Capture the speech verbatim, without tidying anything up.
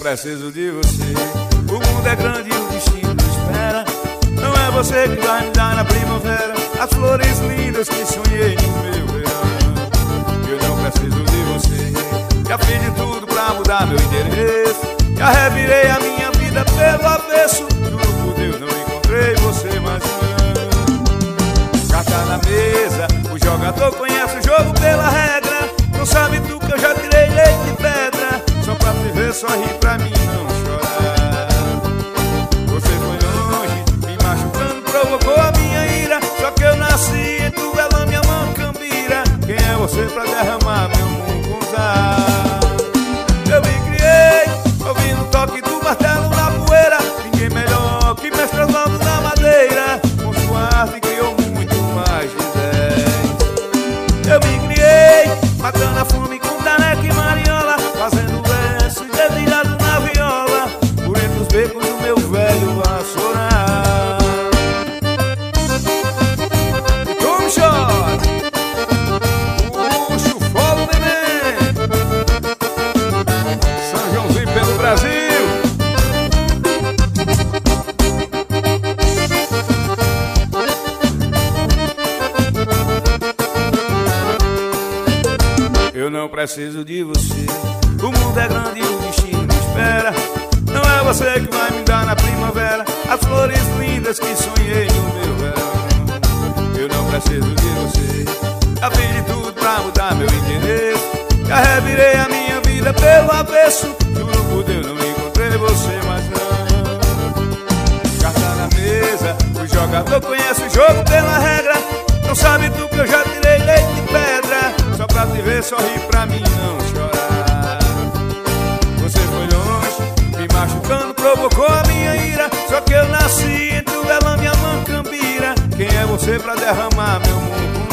preciso de você. O mundo é grande e o destino me espera. Não é você que vai me dar na primavera as flores lindas que sonhei no meu verão. Eu não preciso de você. Já fiz de tudo pra mudar meu endereço. Já revirei a minha vida pelo avesso. Juro por Deus, não encontrei você mais não. Carta na mesa, o jogador conhece o jogo pela regra. Não sabe tu que eu já tirei leite de pedra. Só pra te ver sorrir, pra mim não chorar. Você foi longe, me machucando, provocou a minha ira. Só que eu nasci em Tuvelã, minha mão cambira. Quem é você pra derramar meu mucunzá? Eu me criei, ouvindo o toque do martelo na poeira. Ninguém melhor que mestre Oswaldo na madeira. Com sua arte criou muito mais de dez. Eu me criei, matando a fome com taneca e mariola, fazendo versos dedilhados na viola, por entre os becos do meu velho vassourar. E tu me chora, puxa o fogo, neném. São Joãozinho pelo Brasil. Eu não preciso de você. O mundo é grande e o destino me espera. Não é você que vai me dar na primavera as flores lindas que sonhei no meu verão. Eu não preciso de você. Já fiz de tudo pra mudar meu endereço. Já revirei a minha vida pelo avesso. Juro por Deus, não encontrei você mais não. Carta na mesa, o jogador conhece o jogo pela regra. Não sabe tu que eu já tirei leite de pedra. Só pra te ver sorrir, pra mim não chorar. Você foi longe, me machucando, provocou a minha ira. Só que eu nasci em Tuvelã, minha mão cambira. Quem é você pra derramar meu mundo?